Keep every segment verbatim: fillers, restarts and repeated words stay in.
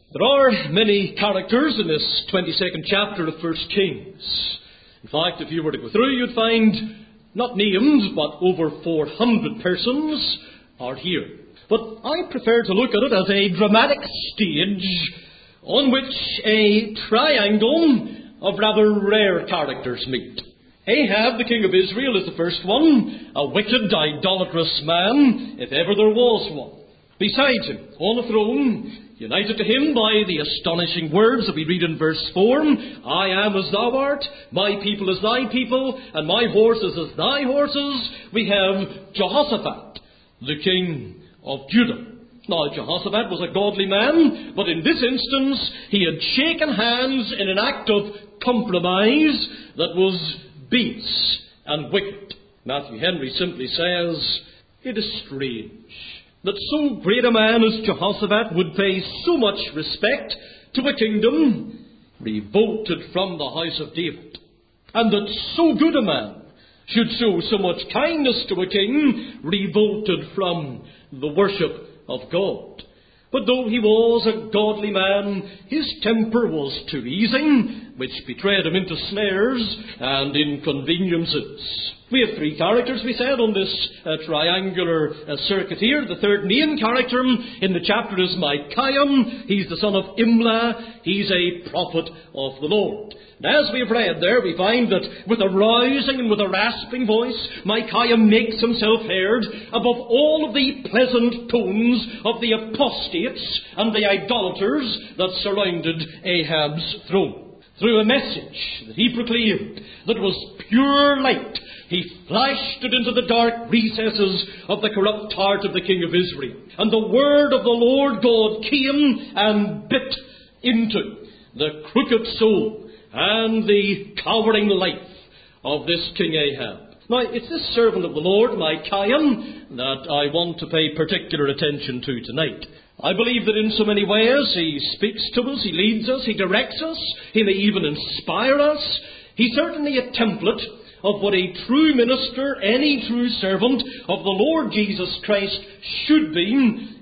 There are many characters in this twenty-second chapter of First Kings. In fact, if you were to go through, you'd find not named, but over four hundred persons are here. But I prefer to look at it as a dramatic stage on which a triangle of rather rare characters meet. Ahab, the king of Israel, is the first one, a wicked, idolatrous man, if ever there was one. Beside him, on a throne, united to him by the astonishing words that we read in verse four, I am as thou art, my people as thy people, and my horses as thy horses, we have Jehoshaphat, the king of Judah. Now, Jehoshaphat was a godly man, but in this instance, he had shaken hands in an act of compromise that was base and wicked. Matthew Henry simply says, it is strange that so great a man as Jehoshaphat would pay so much respect to a kingdom revolted from the house of David, and that so good a man should show so much kindness to a king revolted from the worship of God. But though he was a godly man, his temper was too easy, which betrayed him into snares and inconveniences. We have three characters, we said, on this uh, triangular uh, circuit here. The third main character in the chapter is Micaiah. He's the son of Imlah. He's a prophet of the Lord. And as we have read there, we find that with a rousing and with a rasping voice, Micaiah makes himself heard above all of the pleasant tones of the apostates and the idolaters that surrounded Ahab's throne. Through a message that he proclaimed that was pure light, he flashed it into the dark recesses of the corrupt heart of the king of Israel. And the word of the Lord God came and bit into the crooked soul and the cowering life of this King Ahab. Now, it's this servant of the Lord, Micaiah, that I want to pay particular attention to tonight. I believe that in so many ways he speaks to us, he leads us, he directs us, he may even inspire us. He's certainly a template of what a true minister, any true servant of the Lord Jesus Christ should be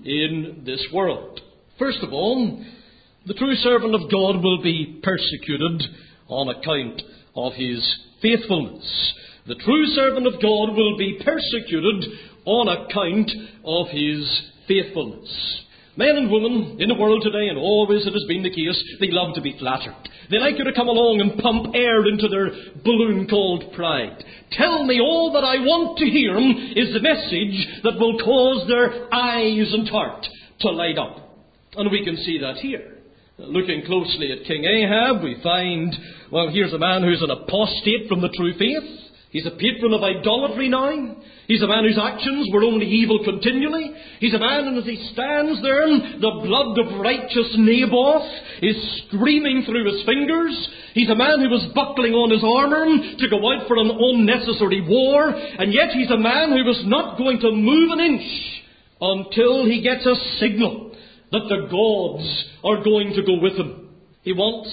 in this world. First of all, the true servant of God will be persecuted on account of his faithfulness. The true servant of God will be persecuted on account of his faithfulness. Men and women in the world today, and always it has been the case, they love to be flattered. They like you to come along and pump air into their balloon called pride. Tell me all that I want to hear is the message that will cause their eyes and heart to light up. And we can see that here. Looking closely at King Ahab, we find, well, here's a man who's an apostate from the true faith. He's a patron of idolatry now. He's a man whose actions were only evil continually. He's a man, and as he stands there, the blood of righteous Naboth is streaming through his fingers. He's a man who was buckling on his armour to go out for an unnecessary war, and yet he's a man who was not going to move an inch until he gets a signal that the gods are going to go with him. He wants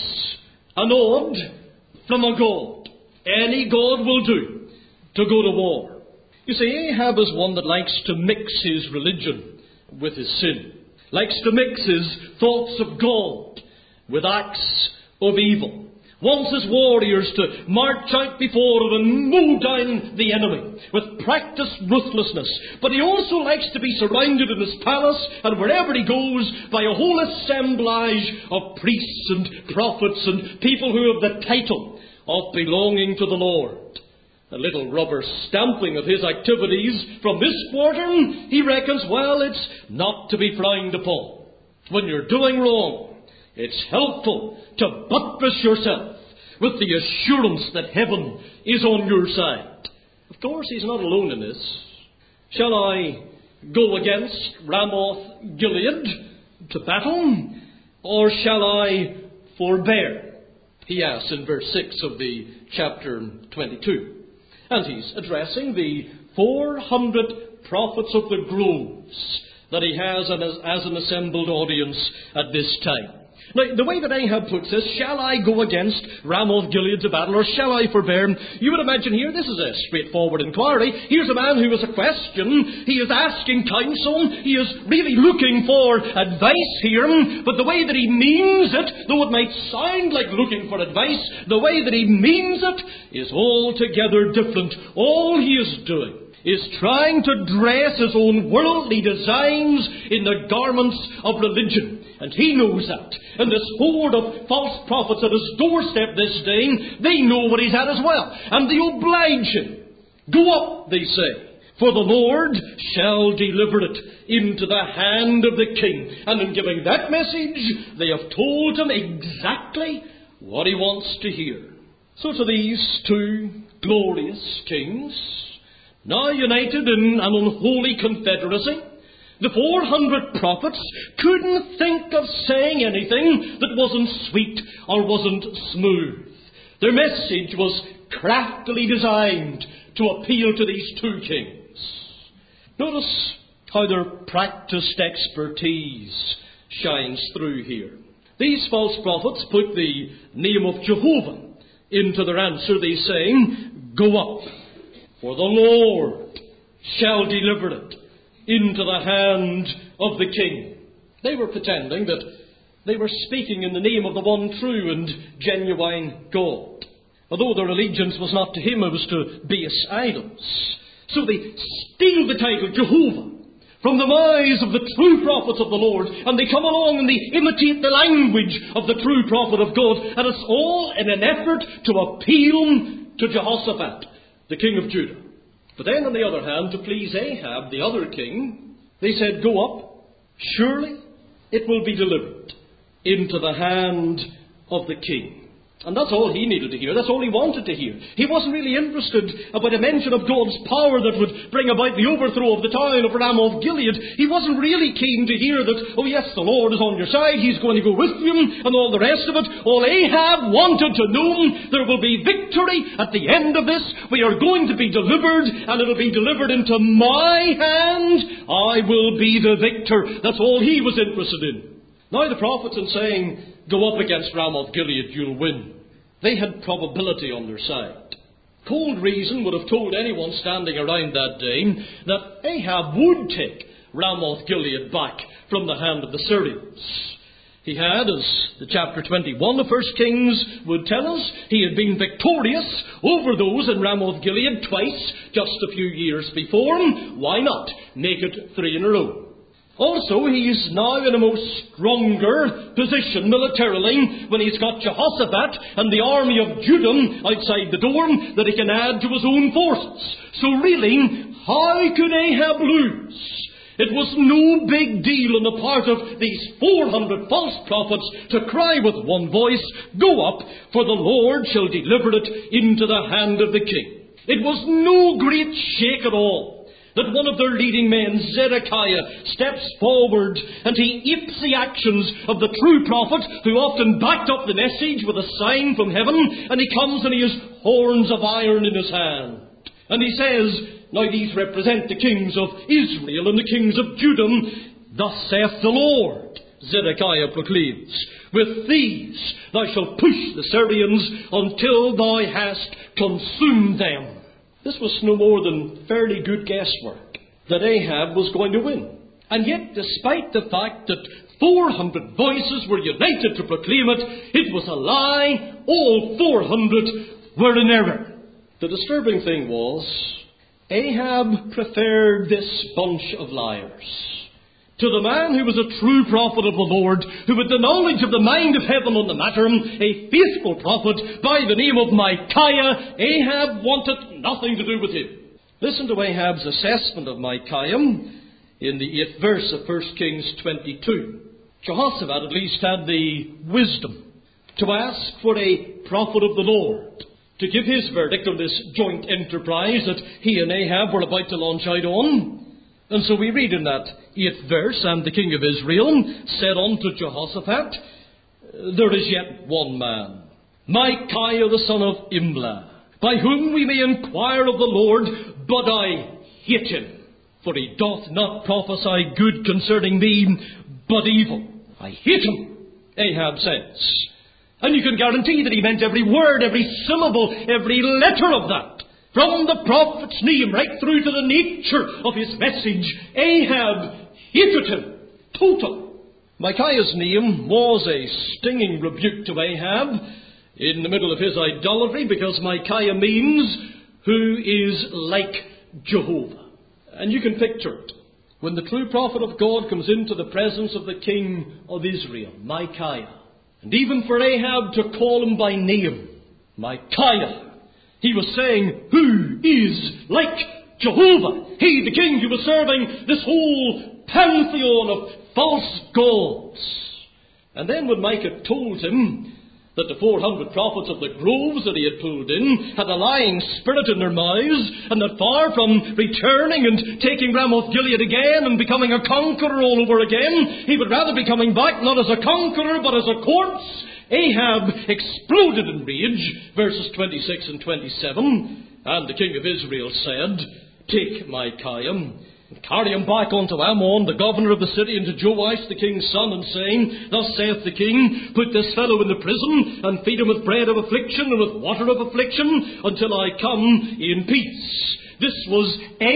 a nod from a god. Any god will do to go to war. You see, Ahab is one that likes to mix his religion with his sin. Likes to mix his thoughts of God with acts of evil. Wants his warriors to march out before him and mow down the enemy with practiced ruthlessness. But he also likes to be surrounded in his palace and wherever he goes by a whole assemblage of priests and prophets and people who have the title of belonging to the Lord. A little rubber stamping of his activities from this quarter, he reckons, well, it's not to be frowned upon. When you're doing wrong, it's helpful to buttress yourself with the assurance that heaven is on your side. Of course, he's not alone in this. Shall I go against Ramoth Gilead to battle, or shall I forbear? He asks in verse six of the chapter twenty-two. And he's addressing the four hundred prophets of the groves that he has as an assembled audience at this time. Now, the way that Ahab puts this, shall I go against Ramoth Gilead to battle, or shall I forbear? You would imagine here, this is a straightforward inquiry. Here's a man who has a question. He is asking counsel. He is really looking for advice here. But the way that he means it, though it might sound like looking for advice, the way that he means it is altogether different. All he is doing is trying to dress his own worldly designs in the garments of religion. And he knows that. And this horde of false prophets at his doorstep this day, they know what he's at as well. And they oblige him. Go up, they say, for the Lord shall deliver it into the hand of the king. And in giving that message, they have told him exactly what he wants to hear. So to these two glorious kings, now united in an unholy confederacy, the four hundred prophets couldn't think of saying anything that wasn't sweet or wasn't smooth. Their message was craftily designed to appeal to these two kings. Notice how their practiced expertise shines through here. These false prophets put the name of Jehovah into their answer. They say, go up, for the Lord shall deliver it into the hand of the king. They were pretending that they were speaking in the name of the one true and genuine God, although their allegiance was not to him, it was to base idols. So they steal the title Jehovah from the mouths of the true prophets of the Lord, and they come along and they imitate the language of the true prophet of God, and it's all in an effort to appeal to Jehoshaphat, the king of Judah. But then, on the other hand, to please Ahab, the other king, they said, go up, surely it will be delivered into the hand of the king. And that's all he needed to hear. That's all he wanted to hear. He wasn't really interested about a mention of God's power that would bring about the overthrow of the town of Ramoth Gilead. He wasn't really keen to hear that, oh yes, the Lord is on your side, he's going to go with you, and all the rest of it. All Ahab wanted to know, there will be victory at the end of this. We are going to be delivered, and it will be delivered into my hand. I will be the victor. That's all he was interested in. Now the prophets, in saying, go up against Ramoth Gilead, you'll win, they had probability on their side. Cold reason would have told anyone standing around that day that Ahab would take Ramoth Gilead back from the hand of the Syrians. He had, as the chapter twenty-one of First Kings would tell us, he had been victorious over those in Ramoth Gilead twice, just a few years before. Why not make it three in a row? Also, he is now in a most stronger position militarily when he's got Jehoshaphat and the army of Judah outside the door that he can add to his own forces. So really, how could Ahab lose? It was no big deal on the part of these four hundred false prophets to cry with one voice, go up, for the Lord shall deliver it into the hand of the king. It was no great shake at all that one of their leading men, Zedekiah, steps forward and he apes the actions of the true prophet who often backed up the message with a sign from heaven, and he comes and he has horns of iron in his hand. And he says, now these represent the kings of Israel and the kings of Judah. Thus saith the Lord, Zedekiah proclaims, with these thou shalt push the Syrians until thou hast consumed them. This was no more than fairly good guesswork that Ahab was going to win. And yet, despite the fact that four hundred voices were united to proclaim it, it was a lie. All four hundred were in error. The disturbing thing was, Ahab preferred this bunch of liars to the man who was a true prophet of the Lord, who had the knowledge of the mind of heaven on the matter, a faithful prophet by the name of Micaiah. Ahab wanted nothing to do with him. Listen to Ahab's assessment of Micaiah in the eighth verse of First Kings twenty-two. Jehoshaphat at least had the wisdom to ask for a prophet of the Lord to give his verdict on this joint enterprise that he and Ahab were about to launch out on. And so we read in that eighth verse, and the king of Israel said unto Jehoshaphat, there is yet one man, Micaiah the son of Imlah, by whom we may inquire of the Lord, but I hate him, for he doth not prophesy good concerning me, but evil. I hate him. Ahab says. And you can guarantee that he meant every word, every syllable, every letter of that. From the prophet's name right through to the nature of his message, Ahab hated him. Total. Micaiah's name was a stinging rebuke to Ahab in the middle of his idolatry, because Micaiah means who is like Jehovah. And you can picture it. When the true prophet of God comes into the presence of the king of Israel, Micaiah, and even for Ahab to call him by name, Micaiah, he was saying, who is like Jehovah? He, the king who was serving this whole pantheon of false gods. And then when Micah told him that the four hundred prophets of the groves that he had pulled in had a lying spirit in their mouths, and that far from returning and taking Ramoth Gilead again and becoming a conqueror all over again, he would rather be coming back not as a conqueror but as a corpse, Ahab exploded in rage, verses twenty-six and twenty-seven, and the king of Israel said, take Micaiah, and carry him back unto Ammon, the governor of the city, and to Joash the king's son, and saying, thus saith the king, put this fellow in the prison, and feed him with bread of affliction, and with water of affliction, until I come in peace. This was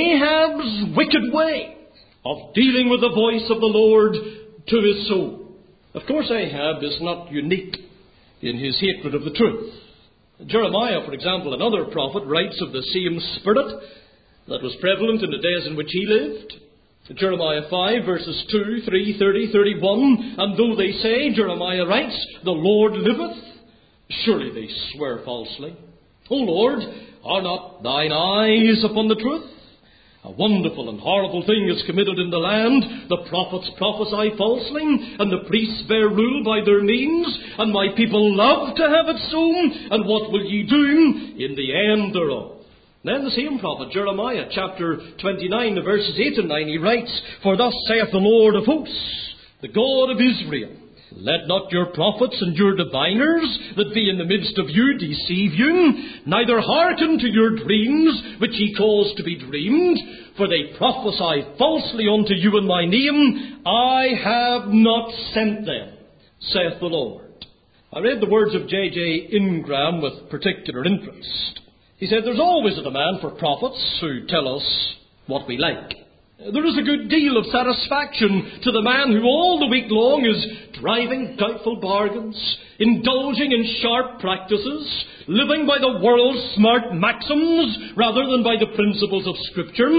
Ahab's wicked way of dealing with the voice of the Lord to his soul. Of course, Ahab is not unique in his hatred of the truth. Jeremiah, for example, another prophet, writes of the same spirit that was prevalent in the days in which he lived. Jeremiah five, verses two, three, thirty, thirty-one, and though they say, Jeremiah writes, the Lord liveth, surely they swear falsely. O Lord, are not thine eyes upon the truth? A wonderful and horrible thing is committed in the land. The prophets prophesy falsely, and the priests bear rule by their means, and my people love to have it so, and what will ye do in the end thereof? Then the same prophet, Jeremiah, chapter twenty-nine, the verses eight and nine, he writes, for thus saith the Lord of hosts, the God of Israel, let not your prophets and your diviners that be in the midst of you deceive you, neither hearken to your dreams which ye cause to be dreamed, for they prophesy falsely unto you in my name. I have not sent them, saith the Lord. I read the words of J J Ingram with particular interest. He said, there's always a demand for prophets who tell us what we like. There is a good deal of satisfaction to the man who all the week long is driving doubtful bargains, indulging in sharp practices, living by the world's smart maxims rather than by the principles of Scripture.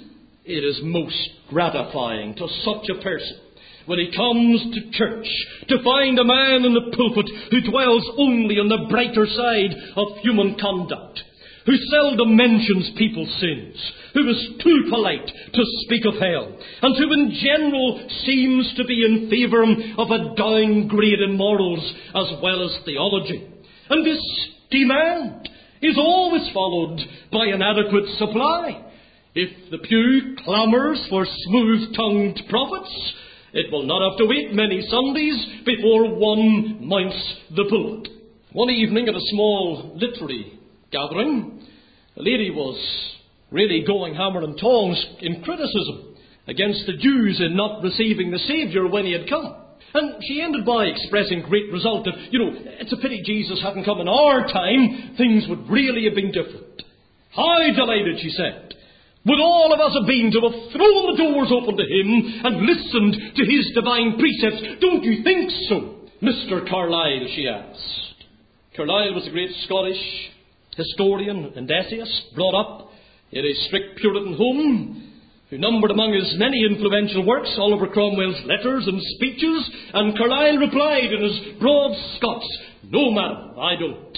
It is most gratifying to such a person, when he comes to church, to find a man in the pulpit who dwells only on the brighter side of human conduct, who seldom mentions people's sins, who is too polite to speak of hell, and who in general seems to be in favour of a downgrade in morals as well as theology. And this demand is always followed by an adequate supply. If the pew clamours for smooth-tongued prophets, it will not have to wait many Sundays before one mounts the pulpit. One evening at a small literary gathering, a lady was really going hammer and tongs in criticism against the Jews in not receiving the Saviour when he had come. And she ended by expressing great resolve that, you know, it's a pity Jesus hadn't come in our time. Things would really have been different. How delighted, she said, would all of us have been to have thrown the doors open to him and listened to his divine precepts. Don't you think so, Mister Carlyle, she asked. Carlyle was a great Scottish historian and essayist, brought up in a strict Puritan home, who numbered among his many influential works Oliver Cromwell's letters and speeches, and Carlyle replied in his broad Scots, no, madam, I don't.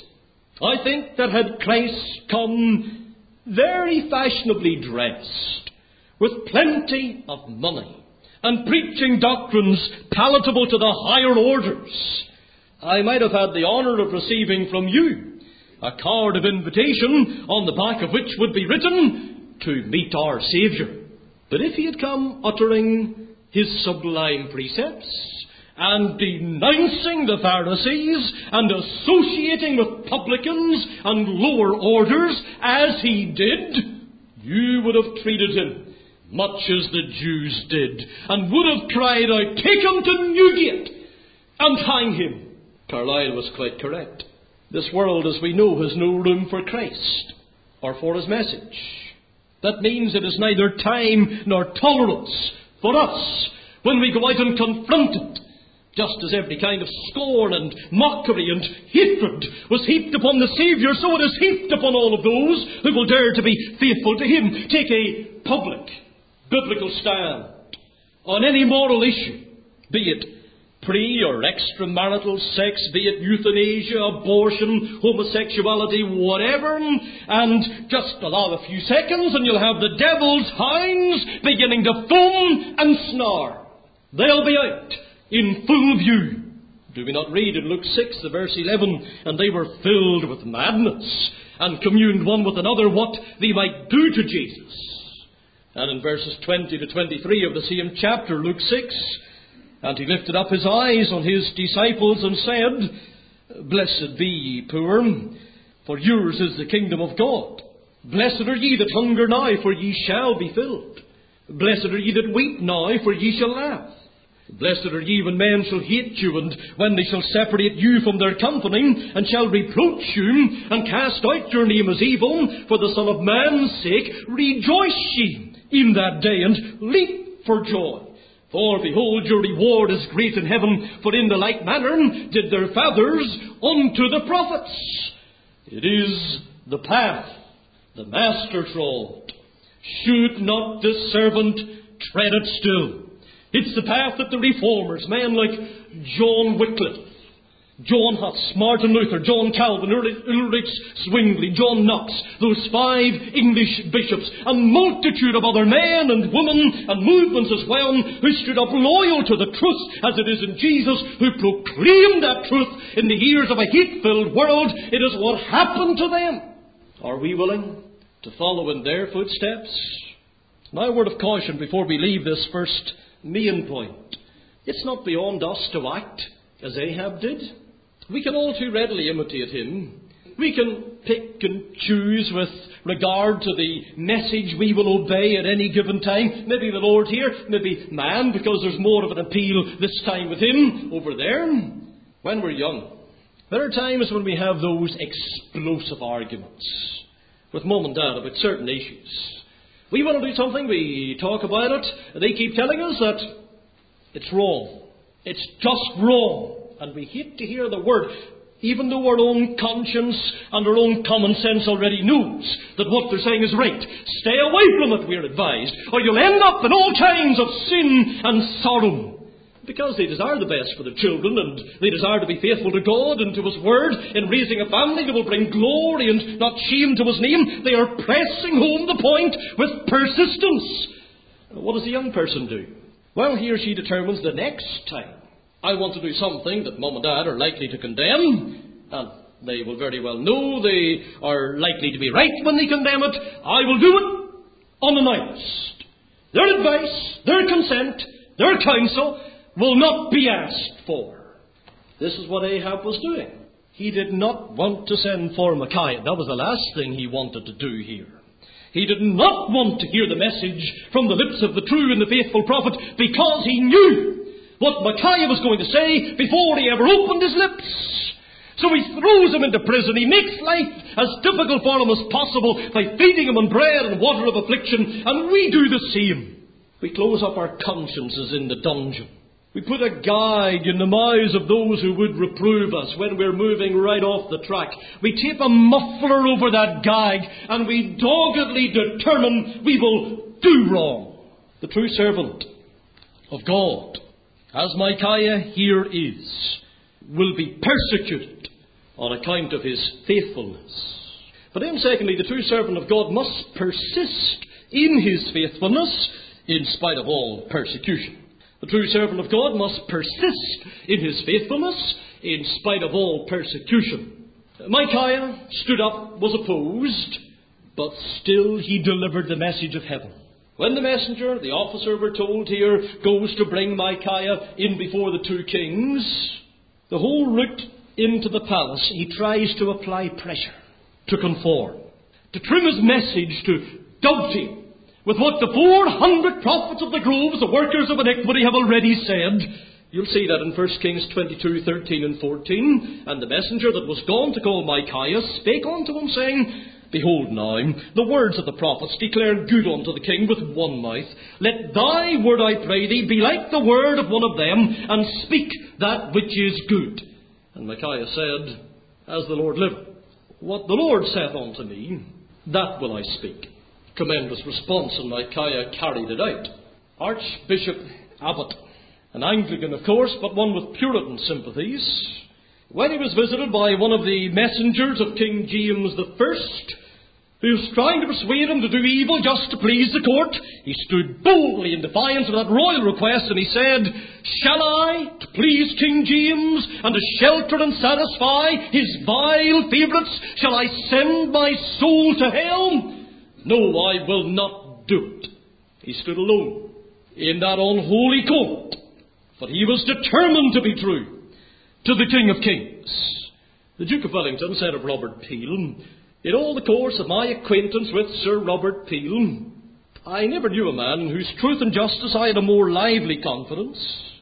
I think that had Christ come very fashionably dressed, with plenty of money, and preaching doctrines palatable to the higher orders, I might have had the honour of receiving from you a card of invitation on the back of which would be written, to meet our Saviour. But if he had come uttering his sublime precepts, and denouncing the Pharisees, and associating with publicans and lower orders, as he did, you would have treated him much as the Jews did, and would have cried out, take him to Newgate, and hang him. Carlyle was quite correct. This world, as we know, has no room for Christ or for his message. That means it is neither time nor tolerance for us when we go out and confront it. Just as every kind of scorn and mockery and hatred was heaped upon the Saviour, so it is heaped upon all of those who will dare to be faithful to him. Take a public, biblical stand on any moral issue, be it pre or extramarital sex, be it euthanasia, abortion, homosexuality, whatever, and just allow a few seconds and you'll have the devil's hounds beginning to foam and snarl. They'll be out in full view. Do we not read in Luke six, the verse eleven, and they were filled with madness and communed one with another what they might do to Jesus. And in verses twenty to twenty-three of the same chapter, Luke six, and he lifted up his eyes on his disciples and said, Blessed be ye poor, for yours is the kingdom of God. Blessed are ye that hunger now, for ye shall be filled. Blessed are ye that weep now, for ye shall laugh. Blessed are ye when men shall hate you, and when they shall separate you from their company, and shall reproach you, and cast out your name as evil, for the Son of Man's sake. Rejoice ye in that day, and leap for joy. For behold, your reward is great in heaven, for in the like manner did their fathers unto the prophets. It is the path the Master trod. Should not this servant tread it still? It's the path that the reformers, men like John Wycliffe, John Huss, Martin Luther, John Calvin, Ulrich Zwingli, John Knox, those five English bishops, a multitude of other men and women and movements as well, who stood up loyal to the truth as it is in Jesus, who proclaimed that truth in the ears of a hate-filled world. It is what happened to them. Are we willing to follow in their footsteps? Now, a word of caution before we leave this first main point. It's not beyond us to act as Ahab did. We can all too readily imitate him. We can pick and choose with regard to the message we will obey at any given time. Maybe the Lord here, maybe man, because there's more of an appeal this time with him over there. When we're young, there are times when we have those explosive arguments with mum and dad about certain issues. We want to do something, we talk about it, they keep telling us that it's wrong. It's just wrong. And we hate to hear the word, even though our own conscience and our own common sense already knows that what they're saying is right. Stay away from it, we're advised, or you'll end up in all kinds of sin and sorrow. Because they desire the best for their children, and they desire to be faithful to God and to His Word. In raising a family that will bring glory and not shame to His name, they are pressing home the point with persistence. What does a young person do? Well, he or she determines the next time I want to do something that mum and dad are likely to condemn, and they will very well know they are likely to be right when they condemn it. I will do it unannounced. Their advice, their consent, their counsel will not be asked for. This is what Ahab was doing. He did not want to send for Micaiah. That was the last thing he wanted to do here. He did not want to hear the message from the lips of the true and the faithful prophet, because he knew what Micaiah was going to say before he ever opened his lips. So he throws him into prison. He makes life as difficult for him as possible by feeding him on bread and water of affliction. And we do the same. We close up our consciences in the dungeon. We put a gag in the mouths of those who would reprove us when we're moving right off the track. We tape a muffler over that gag, and we doggedly determine we will do wrong. The true servant of God, as Micaiah here is, will be persecuted on account of his faithfulness. But then secondly, the true servant of God must persist in his faithfulness in spite of all persecution. The true servant of God must persist in his faithfulness in spite of all persecution. Micaiah stood up, was opposed, but still he delivered the message of heaven. When the messenger, the officer we're told here, goes to bring Micaiah in before the two kings, the whole route into the palace, he tries to apply pressure, to conform, to trim his message, to dovetail with what the four hundred prophets of the groves, the workers of iniquity, have already said. You'll see that in First Kings twenty-two, thirteen and fourteen. And the messenger that was gone to call Micaiah spake unto him, saying, Behold now, the words of the prophets declare good unto the king with one mouth. Let thy word, I pray thee, be like the word of one of them, and speak that which is good. And Micaiah said, As the Lord liveth, what the Lord saith unto me, that will I speak. Tremendous response, and Micaiah carried it out. Archbishop Abbott, an Anglican of course, but one with Puritan sympathies, when he was visited by one of the messengers of King James the First, who was trying to persuade him to do evil just to please the court, he stood boldly in defiance of that royal request, and he said, Shall I, to please King James, and to shelter and satisfy his vile favourites, shall I send my soul to hell? No, I will not do it. He stood alone in that unholy court, but he was determined to be true to the King of Kings. The Duke of Wellington said of Robert Peel, In all the course of my acquaintance with Sir Robert Peel, I never knew a man in whose truth and justice I had a more lively confidence.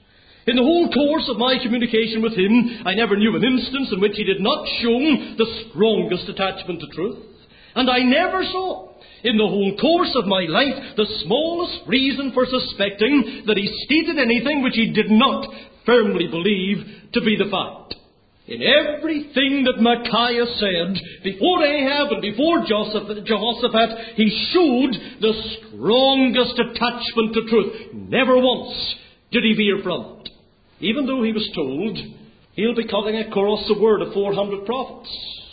In the whole course of my communication with him, I never knew an instance in which he did not show the strongest attachment to truth. And I never saw, in the whole course of my life, the smallest reason for suspecting that he stated anything which he did not firmly believe to be the fact. In everything that Micaiah said, before Ahab and before Jehoshaphat, he showed the strongest attachment to truth. Never once did he veer from it. Even though he was told he'll be cutting across the word of four hundred prophets,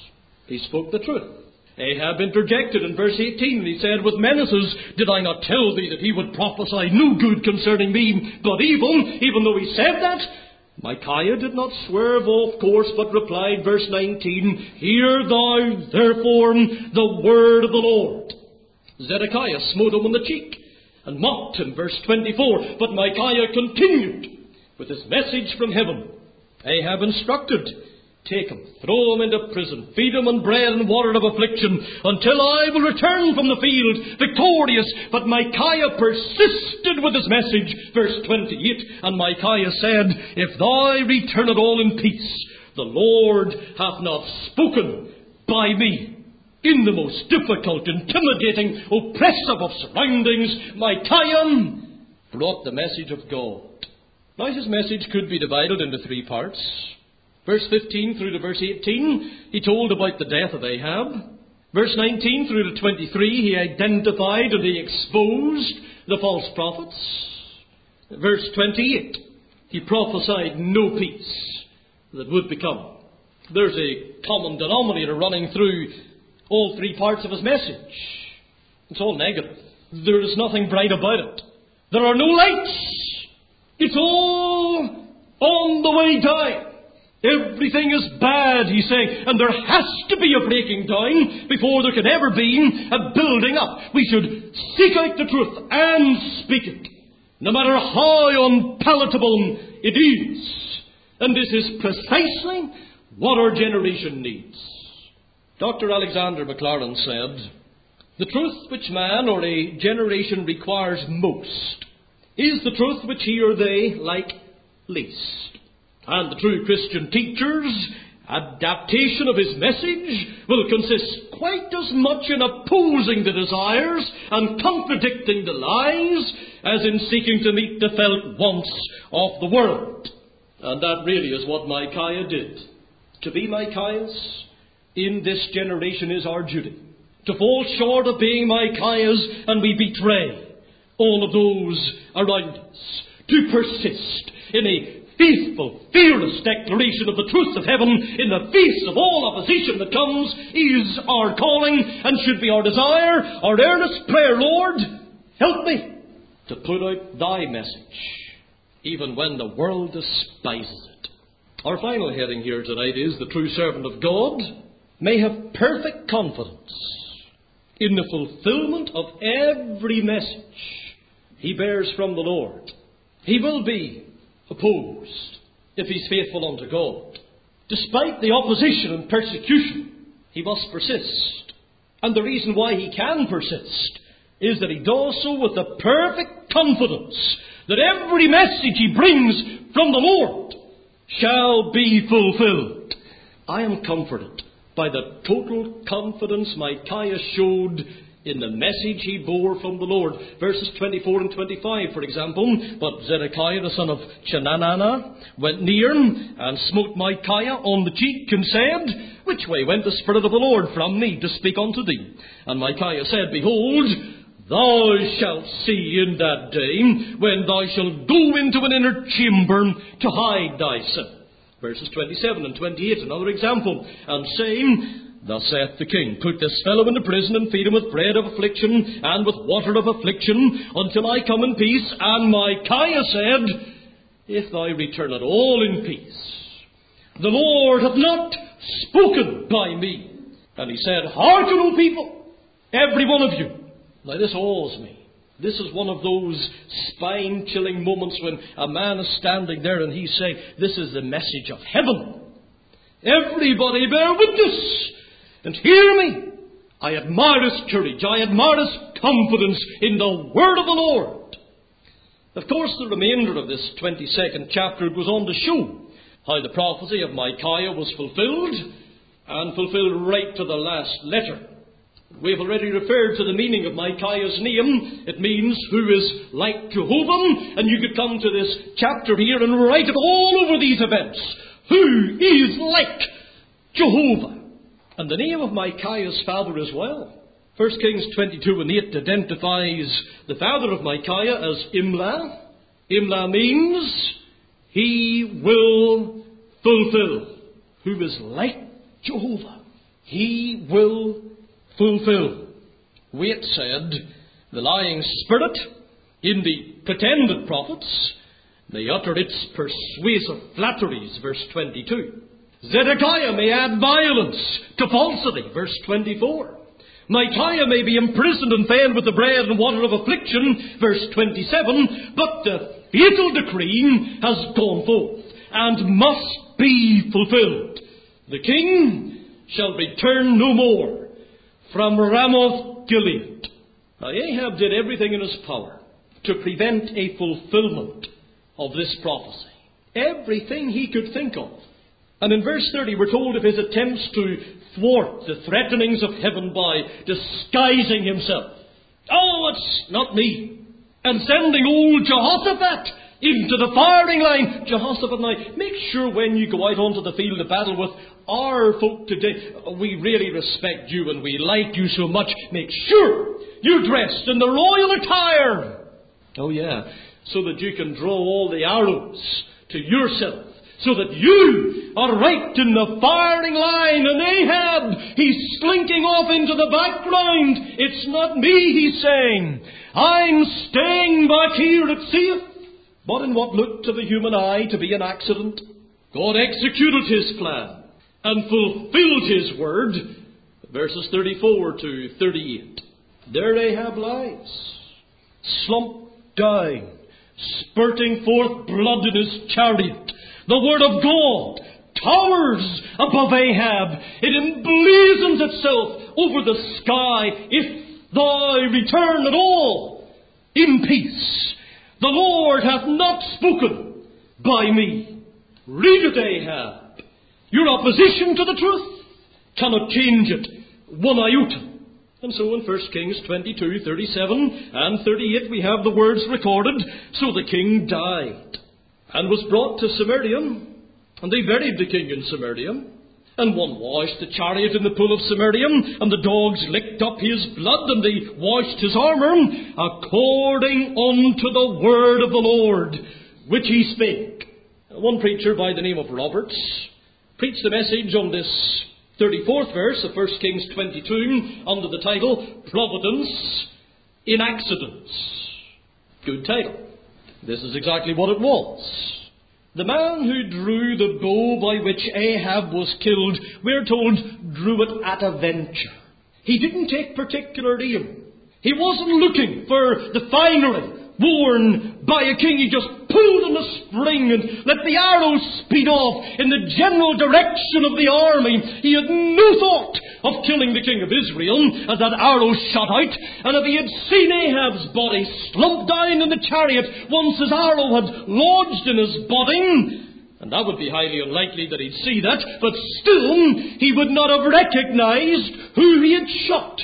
he spoke the truth. Ahab interjected in verse eighteen, and he said, With menaces did I not tell thee that he would prophesy no good concerning me, but evil? Even though he said that, Micaiah did not swerve off course, but replied, verse nineteen, Hear thou therefore the word of the Lord. Zedekiah smote him on the cheek and mocked him, verse twenty-four. But Micaiah continued with his message from heaven. Ahab instructed, Take him, throw him into prison, feed him on bread and water of affliction, until I will return from the field victorious. But Micaiah persisted with his message, verse twenty-eight. And Micaiah said, If thou return at all in peace, the Lord hath not spoken by me. In the most difficult, intimidating, oppressive of surroundings, Micaiah brought the message of God. Now his message could be divided into three parts. Verse fifteen through to verse eighteen, he told about the death of Ahab. Verse nineteen through to twenty-three, he identified and he exposed the false prophets. Verse twenty-eight, he prophesied no peace that would become. There's a common denominator running through all three parts of his message. It's all negative. There is nothing bright about it. There are no lights. It's all on the way down. Everything is bad, he's saying, and there has to be a breaking down before there can ever be a building up. We should seek out the truth and speak it, no matter how unpalatable it is. And this is precisely what our generation needs. Doctor Alexander Maclaren said, The truth which man or a generation requires most is the truth which he or they like least. And the true Christian teacher's adaptation of his message will consist quite as much in opposing the desires and contradicting the lies as in seeking to meet the felt wants of the world. And that really is what Micaiah did. To be Micaiah's in this generation is our duty. To fall short of being Micaiah's and we betray all of those around us. To persist in a faithful, fearless declaration of the truth of heaven in the face of all opposition that comes is our calling and should be our desire, our earnest prayer. Lord, help me to put out thy message, even when the world despises it. Our final heading here tonight is the true servant of God may have perfect confidence in the fulfillment of every message he bears from the Lord. He will be opposed if he's faithful unto God. Despite the opposition and persecution, he must persist. And the reason why he can persist is that he does so with the perfect confidence that every message he brings from the Lord shall be fulfilled. I am comforted by the total confidence Micaiah showed in the message he bore from the Lord. Verses twenty-four and twenty-five, for example. But Zedekiah the son of Chenaanah went near and smote Micaiah on the cheek and said, Which way went the Spirit of the Lord from me to speak unto thee? And Micaiah said, Behold, thou shalt see in that day when thou shalt go into an inner chamber to hide thyself. Verses twenty-seven and twenty-eight, another example. And saying, Thus saith the king, Put this fellow into prison and feed him with bread of affliction and with water of affliction until I come in peace. And Micaiah said, If thou return at all in peace, the Lord hath not spoken by me. And he said, Hearken, O people, every one of you. Now this awes me. This is one of those spine-chilling moments when a man is standing there and he's saying, This is the message of heaven. Everybody bear witness and hear me. I admire his courage. I admire his confidence in the word of the Lord. Of course, the remainder of this twenty-second chapter goes on to show how the prophecy of Micaiah was fulfilled, and fulfilled right to the last letter. We have already referred to the meaning of Micaiah's name. It means who is like Jehovah. And you could come to this chapter here and write it all over these events. Who is like Jehovah? And the name of Micaiah's father as well. First Kings twenty-two and eight identifies the father of Micaiah as Imlah. Imlah means he will fulfill. Who is like Jehovah? He will fulfill. Waite said, the lying spirit in the pretended prophets may utter its persuasive flatteries, verse twenty-two. Zedekiah may add violence to falsity, verse twenty-four. Micaiah may be imprisoned and fed with the bread and water of affliction, verse twenty-seven. But the fatal decree has gone forth and must be fulfilled. The king shall return no more from Ramoth Gilead. Now Ahab did everything in his power to prevent a fulfillment of this prophecy. Everything he could think of. And in verse thirty we're told of his attempts to thwart the threatenings of heaven by disguising himself. Oh, it's not me. And sending old Jehoshaphat into the firing line. Jehoshaphat, now, make sure when you go out onto the field of battle with our folk today, we really respect you and we like you so much. Make sure you're dressed in the royal attire. Oh yeah, so that you can draw all the arrows to yourself. So that you are right in the firing line. And Ahab, he's slinking off into the background. It's not me, he's saying. I'm staying back here at safe. But in what looked to the human eye to be an accident, God executed his plan and fulfilled his word. Verses thirty-four to thirty-eight. There Ahab lies, slumped down, spurting forth blood in his chariot. The word of God towers above Ahab. It emblazons itself over the sky. If thou return at all in peace, the Lord hath not spoken by me. Read it, Ahab. Your opposition to the truth cannot change it one iota. And so in First Kings twenty-two, thirty-seven and thirty-eight we have the words recorded. So the king died and was brought to Samaria, and they buried the king in Samaria. And one washed the chariot in the pool of Samaria, and the dogs licked up his blood, and they washed his armour, according unto the word of the Lord, which he spake. One preacher by the name of Roberts preached the message on this thirty-fourth verse of First Kings twenty-two under the title, Providence in Accidents. Good title. This is exactly what it was. The man who drew the bow by which Ahab was killed, we're told, drew it at a venture. He didn't take particular aim. He wasn't looking for the finery worn by a king. He just pulled on the spring and let the arrows speed off in the general direction of the army. He had no thought of killing the king of Israel as that arrow shot out, and if he had seen Ahab's body slump down in the chariot once his arrow had lodged in his body, and that would be highly unlikely that he'd see that, but still he would not have recognized who he had shot.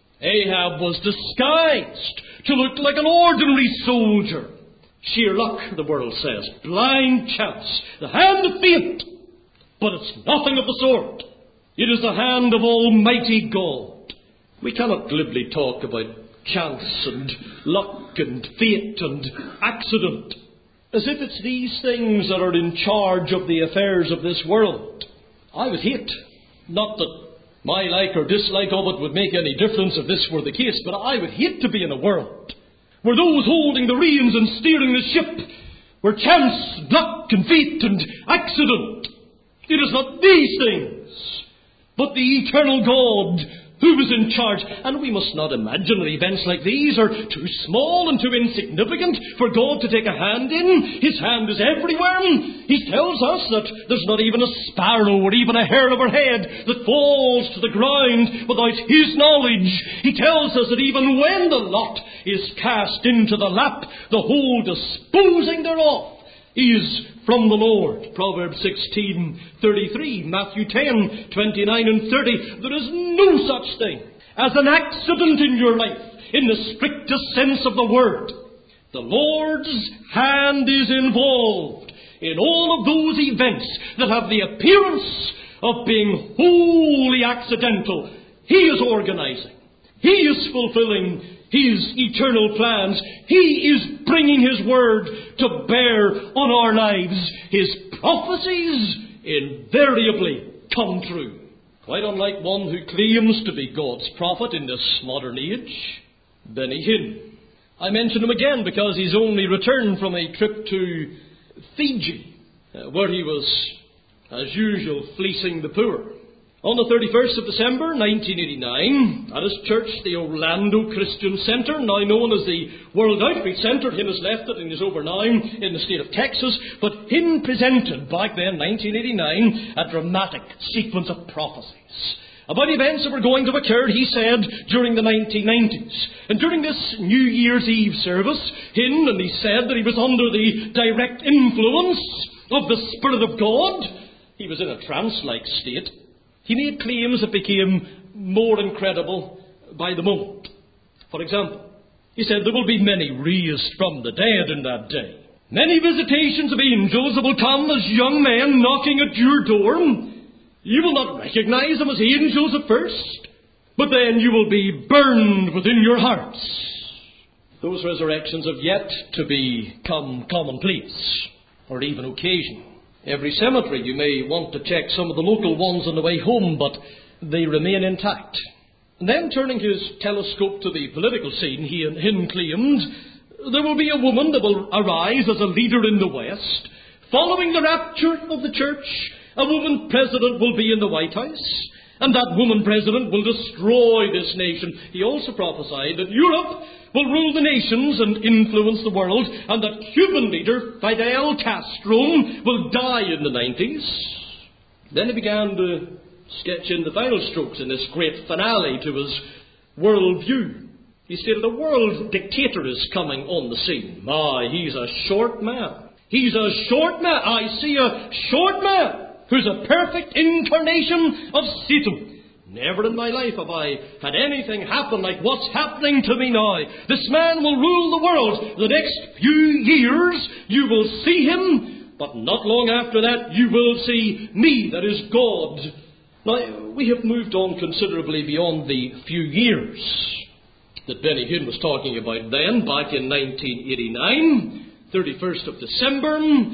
Ahab was disguised to look like an ordinary soldier. Sheer luck, the world says. Blind chance. The hand of fate. But it's nothing of the sort. It is the hand of Almighty God. We cannot glibly talk about chance and luck and fate and accident as if it's these things that are in charge of the affairs of this world. I would hate, not that my like or dislike of it would make any difference if this were the case, but I would hate to be in a world where those holding the reins and steering the ship were chance, luck and fate and accident. It is not these things, but the eternal God who was in charge. And we must not imagine that events like these are too small and too insignificant for God to take a hand in. His hand is everywhere. He tells us that there's not even a sparrow or even a hair of her head that falls to the ground without His knowledge. He tells us that even when the lot is cast into the lap, the whole disposing thereof is from the Lord. Proverbs sixteen thirty-three, Matthew ten twenty-nine and thirty. There is no such thing as an accident in your life in the strictest sense of the word. The Lord's hand is involved in all of those events that have the appearance of being wholly accidental. He is organizing. He is fulfilling His eternal plans. He is bringing His word to bear on our lives. His prophecies invariably come true. Quite unlike one who claims to be God's prophet in this modern age, Benny Hinn. I mention him again because he's only returned from a trip to Fiji, uh, where he was, as usual, fleecing the poor. On the thirty-first of December nineteen eighty-nine, at his church, the Orlando Christian Center, now known as the World Outreach Center, Hinn has left it and is over now in the state of Texas, but Hinn presented back then, nineteen eighty-nine, a dramatic sequence of prophecies about events that were going to occur, he said, during the nineteen nineties. And during this New Year's Eve service, Hinn, and he said that he was under the direct influence of the Spirit of God. He was in a trance-like state. He made claims that became more incredible by the moment. For example, he said there will be many raised from the dead in that day. Many visitations of angels that will come as young men knocking at your door. You will not recognize them as angels at first, but then you will be burned within your hearts. Those resurrections have yet to become commonplace, or even occasional. Every cemetery you may want to check some of the local ones on the way home, but they remain intact. And then turning his telescope to the political scene, he and Hinn claimed, there will be a woman that will arise as a leader in the West. Following the rapture of the church, a woman president will be in the White House, and that woman president will destroy this nation. He also prophesied that Europe will rule the nations and influence the world, and that Cuban leader Fidel Castro will die in the nineties. Then he began to sketch in the final strokes in this great finale to his world view. He stated a world dictator is coming on the scene. Ah, he's a short man. He's a short man. I see a short man who's a perfect incarnation of Satan. Never in my life have I had anything happen like what's happening to me now. This man will rule the world. The next few years you will see him, but not long after that you will see me, that is God. Now, we have moved on considerably beyond the few years that Benny Hinn was talking about then, back in nineteen eighty-nine, thirty-first of December,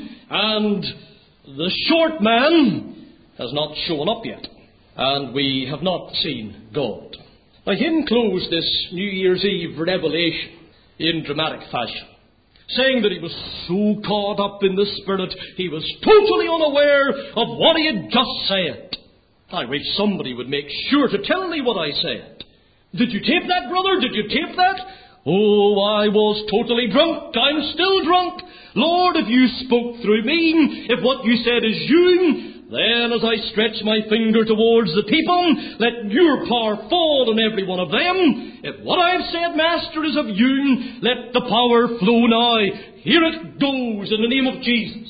and the short man has not shown up yet. And we have not seen God. Now, Hinn closed this New Year's Eve revelation in dramatic fashion, saying that he was so caught up in the Spirit, he was totally unaware of what he had just said. I wish somebody would make sure to tell me what I said. Did you tape that, brother? Did you tape that? Oh, I was totally drunk. I'm still drunk. Lord, if you spoke through me, if what you said is you, Then as I stretch my finger towards the people, let your power fall on every one of them. If what I have said, Master, is of you, let the power flow now. Here it goes in the name of Jesus.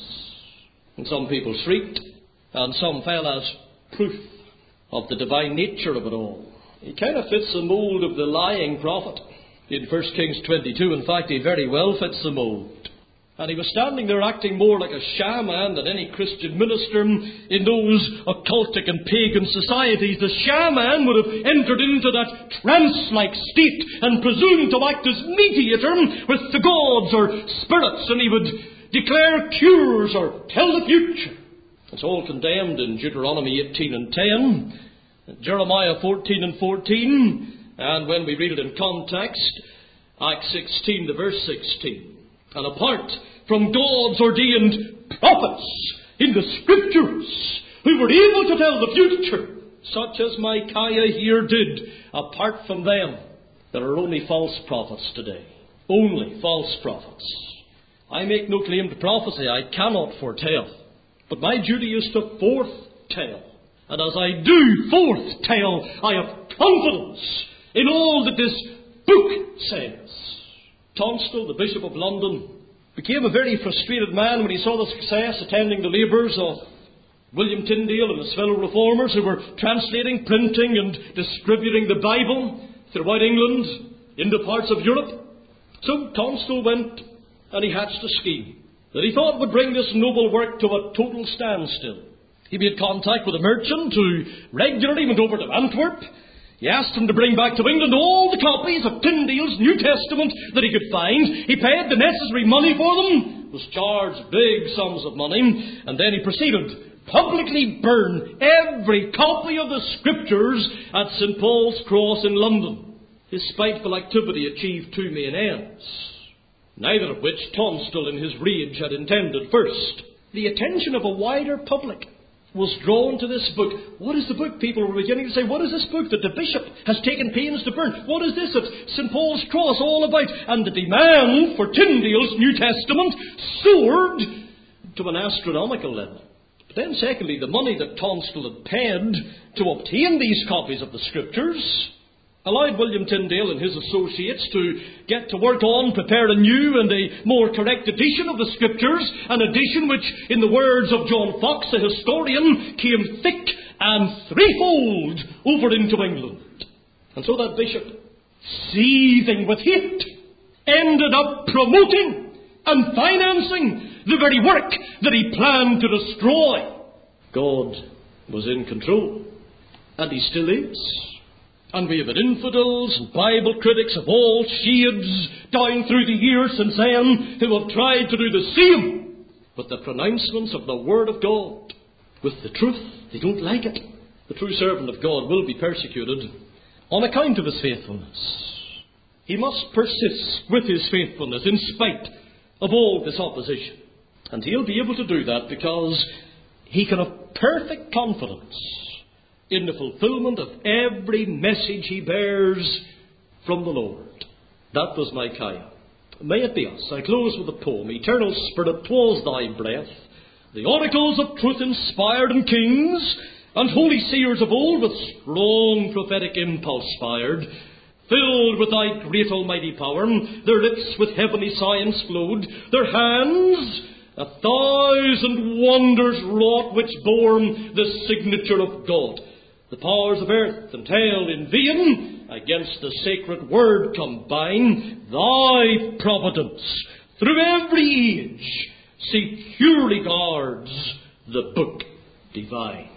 And some people shrieked, and some fell as proof of the divine nature of it all. He kind of fits the mould of the lying prophet in First Kings twenty-two. In fact, he very well fits the mould. And he was standing there acting more like a shaman than any Christian minister in those occultic and pagan societies. The shaman would have entered into that trance-like state and presumed to act as mediator with the gods or spirits, and he would declare cures or tell the future. It's all condemned in Deuteronomy eighteen and ten, Jeremiah fourteen and fourteen, and when we read it in context, Acts sixteen to verse sixteen. And apart from God's ordained prophets in the Scriptures who were able to tell the future, such as Micaiah here did, apart from them, there are only false prophets today. Only false prophets. I make no claim to prophecy. I cannot foretell. But my duty is to foretell. And as I do foretell, I have confidence in all that this book says. Tunstall, the Bishop of London, became a very frustrated man when he saw the success attending the labours of William Tyndale and his fellow reformers who were translating, printing and distributing the Bible throughout England into parts of Europe. So Tunstall went and he hatched a scheme that he thought would bring this noble work to a total standstill. He made contact with a merchant who regularly went over to Antwerp. He asked him to bring back to England all the copies of Tyndale's New Testament that he could find. He paid the necessary money for them, was charged big sums of money, and then he proceeded to publicly burn every copy of the Scriptures at Saint Paul's Cross in London. His spiteful activity achieved two main ends, neither of which Tunstall in his rage had intended. First, the attention of a wider public was drawn to this book. What is the book? People were beginning to say, what is this book that the bishop has taken pains to burn? What is this at Saint Paul's Cross all about? And the demand for Tyndale's New Testament soared to an astronomical level. But then secondly, the money that Tunstall had paid to obtain these copies of the Scriptures allowed William Tyndale and his associates to get to work on, prepare a new and a more correct edition of the Scriptures, an edition which, in the words of John Fox, a historian, came thick and threefold over into England. And so that bishop, seething with hate, ended up promoting and financing the very work that he planned to destroy. God was in control, and he still is. And we have had infidels and Bible critics of all shades down through the years since then who have tried to do the same with the pronouncements of the Word of God. With the truth, they don't like it. The true servant of God will be persecuted on account of his faithfulness. He must persist with his faithfulness in spite of all this opposition. And he'll be able to do that because he can have perfect confidence in the fulfillment of every message he bears from the Lord. That was Micaiah. May it be us. I close with a poem. Eternal Spirit, 'twas thy breath, the oracles of truth inspired in kings and holy seers of old with strong prophetic impulse fired, filled with thy great almighty power, their lips with heavenly science flowed, their hands a thousand wonders wrought which bore the signature of God. The powers of earth and hell in vain against the sacred word combine. Thy providence through every age securely guards the book divine.